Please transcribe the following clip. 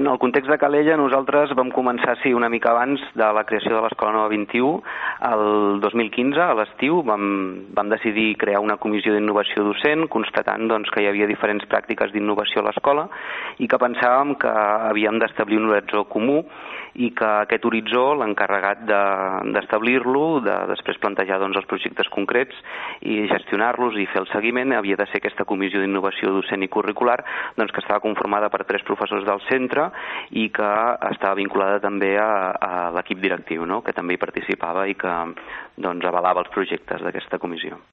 En el context de Calella, nosaltres vam començar, sí, una mica abans de la creació de l'Escola Nova 21. El 2015, a l'estiu, vam decidir crear una comissió d'innovació docent, constatant que hi havia diferents pràctiques d'innovació a l'escola i que pensàvem que havíem d'establir un horitzó comú i que aquest horitzó, l'encarregat d'establir-lo, de després plantejar els projectes concrets i gestionar-los i fer el seguiment, havia de ser aquesta comissió d'innovació docent i curricular, que estava conformada per 3 professors del centre i que estava vinculada també a l'equip directiu, que també hi participava i que avalava els projectes d'aquesta comissió.